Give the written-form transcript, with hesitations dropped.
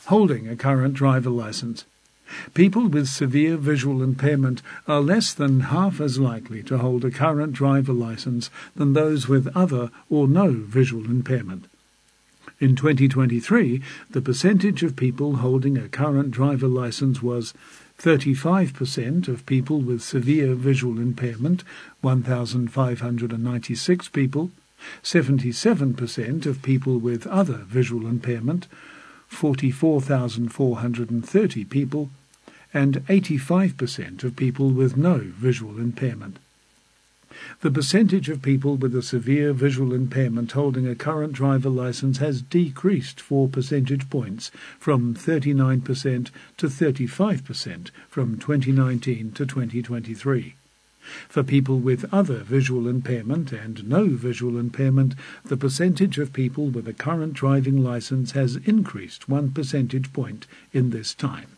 holding a current driver license. People with severe visual impairment are less than half as likely to hold a current driver license than those with other or no visual impairment. In 2023, the percentage of people holding a current driver license was 35% of people with severe visual impairment, 1,596 people, 77% of people with other visual impairment, 44,430 people, and 85% of people with no visual impairment. The percentage of people with a severe visual impairment holding a current driver license has decreased 4 percentage points, from 39% to 35% from 2019 to 2023. For people with other visual impairment and no visual impairment, the percentage of people with a current driving license has increased 1 percentage point in this time.